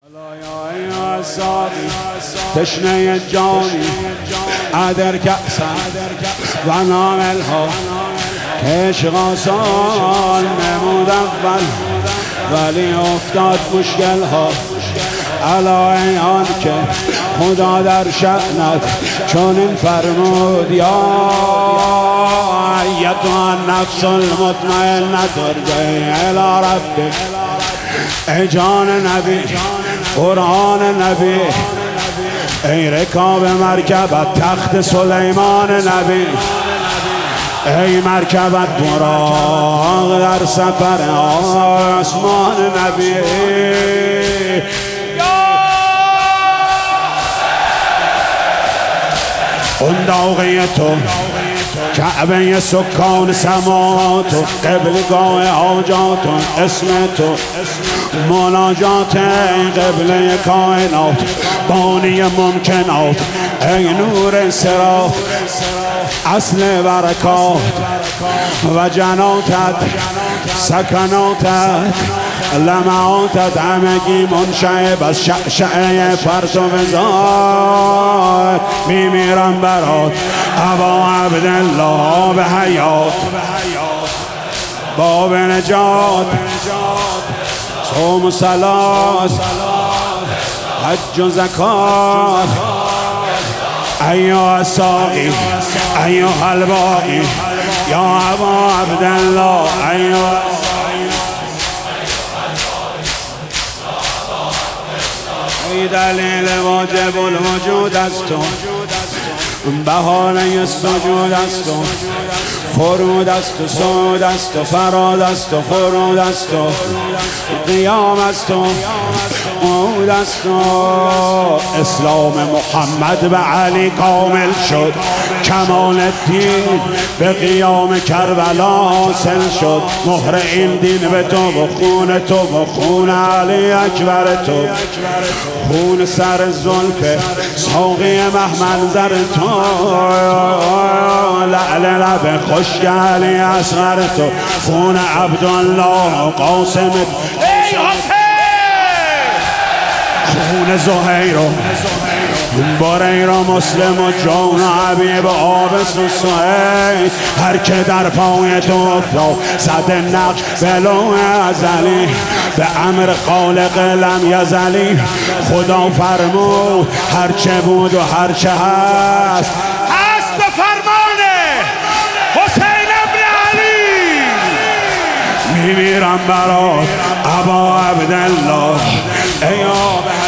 تشنه جانی عدر کأسن و ناملها عشق آسان نمود اول ولی افتاد مشکل ها علی آن که خدا در شأنت چون این فرمود یا ایتها النفس المطمئنه ارجعی الی ربک. ای جان نبی قرآن نبی، ای رکاب مرکبت تخت سلیمان نبی، ای مرکبت براق در سفر آسمان نبی. اون داغی تو کعبه سکان سما تو، قبلگاه حاجات و اسم تو، مناجات قبله کائنات، بانی ممکنات، ای نور صراط، اصل برکات و جناتت، سکناتت، لمعاتت، همگی منشعب از شعشعه پرتو ذات. میمیرم برات ابا عبدالله به حیات، باب نجات، صوم و صلات، حج و زکات. ایها الساقی ایها الباقی یا ابا عبدالله، ای دلیل واجب الوجود است تو، بهانه سجود است تو، فرود است و سود است و فراد است و فرود است و قیام است و عود است و اسلام محمد به علی کامل شد، کمال الدین به قیام کربلا حاصل شد. مهر این دین به تو و خون تو و خون علی اکبر تو، خون سر زلف ساقی محمنظر تو، لعل لب خشک علی اصغر تو، خون عبدالله قاسم، خون زهیر و بریر و مسلم و جان و حبیب و آبس و سهیل، هر که در پای تو افتاد صد نقش بلوح ازلی، به امر خالق لم یزلی. خدا فرمود هرچه بود و هرچه هست هست به فرمان حسین ابن علی. میمیرم برات ابا عبدالله، ای